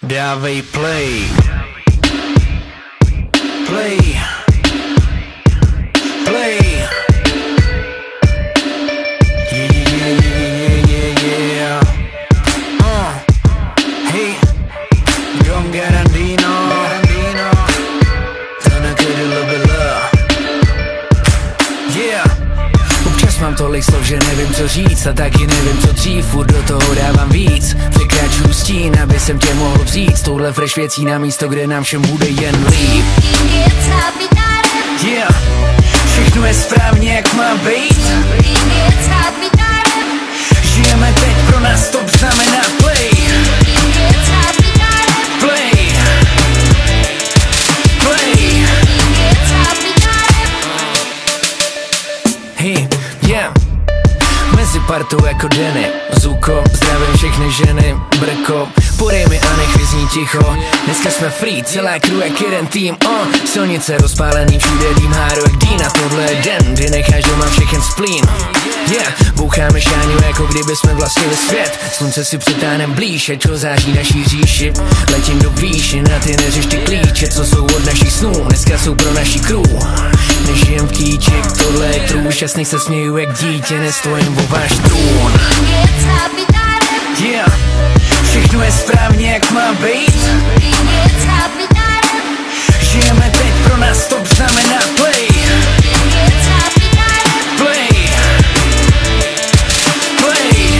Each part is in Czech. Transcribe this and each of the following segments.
Dávej play. Play. Play. Yeah. Hey. Don Garandino. To nakrylo byla. Yeah. Občas mám tolik slov, že nevím co říct a taky nevím co dřív, furt do toho dávám víc. Vykračuju stín, aby jsem tě mohl vzít. S touhle fresh věcí na místo, kde nám všem bude jen líp. Yeah. Všechno je správně jak má být. Žijeme teď, pro nás stop znamená play. Play. Play. Hey, yeah. Mezi partou jako Denny, Zuko, zdravím všechny ženy, Brko, podej mi a nech vyzní ticho. Dneska jsme free, celá crew jak jeden tým, silnice rozpálený, všude dým háru jak Dina. Tohle je den, kdy necháš doma všechen splín. Yeah, boucháme šáňu jako kdyby jsme vlastnili svět. Slunce si přitáhnem blíž, ať ho září naší říši. Letím do výšin a ty neřeš ty klíče, co jsou od našich snů. Dneska jsou pro naší crew. Nežijem v kýček, tohle je true. Šťastný se směju jak dítě, nestojím o váš trůn. Yeah, všechno je správně jak má být. Žijeme teď, pro nás stop znamená play. Play. Play.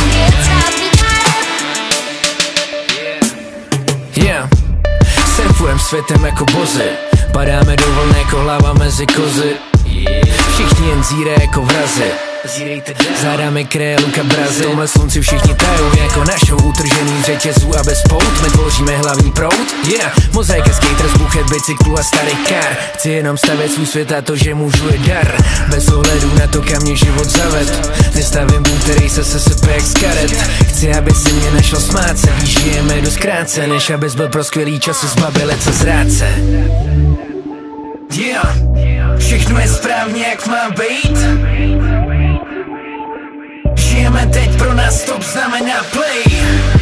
Yeah, surfujem světem jako bozy. Padáme do vln jako hlava mezi kozy. Všichni jen zírají jako vrazy. Zádáme kreje Luka Brazy. V tomhle slunci všichni tajou jako našou utržený z řetězů a bez pout. My tvoříme hlavní proud. Yeah, mozaika skater, zbuchet bicyklu a starých kar. Chci jenom stavět svůj svět a to, že můžu je dar. Bez ohledu na to, kam mě život zaved. Nestavím dům, který se sesype jak z karet. Chci, aby si mě nešel smát se. Víš, žijeme dost krátce, než abys byl pro skvělý časy zbabělec a zrádce. Yeah, všechno je správně jak má být. Žijeme teď, pro nás stop znamená play.